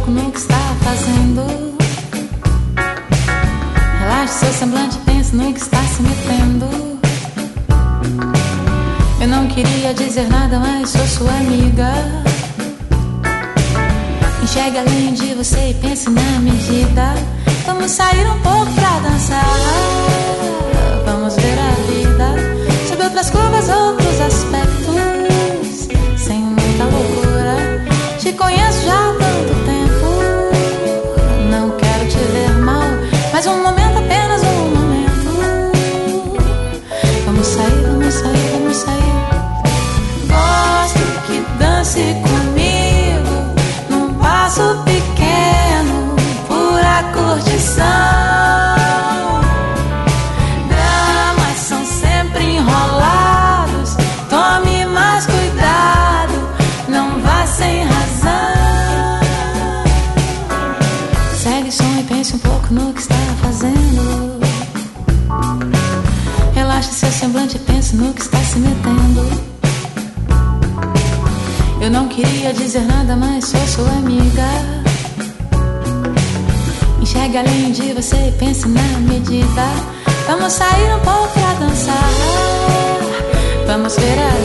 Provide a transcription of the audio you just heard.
pouco no que está fazendo. Relaxe seu semblante, pense no que está se metendo. Eu não queria dizer nada, mas sou sua amiga. Enxergue além de você e pense na medida. Vamos sair um pouco pra dançar. Vamos ver a vida sob outras curvas, outros aspectos, sem muita loucura. Te conheço já há tanto tempo. Não quero te ver mal, mas um momento, apenas um momento. Vamos sair, vamos sair, vamos sair. Gosto que dance comigo num passo pequeno, pura curtição. Dramas são sempre enrolados. Tome mais cuidado, não vá sem razão. Segue o som e pense um pouco no que está fazendo. Relaxe seu semblante e pense no que está se metendo. Eu não queria dizer nada, mas sou sua amiga. Enxergue além de você e pense na medida. Vamos sair um pouco pra dançar. Vamos ver a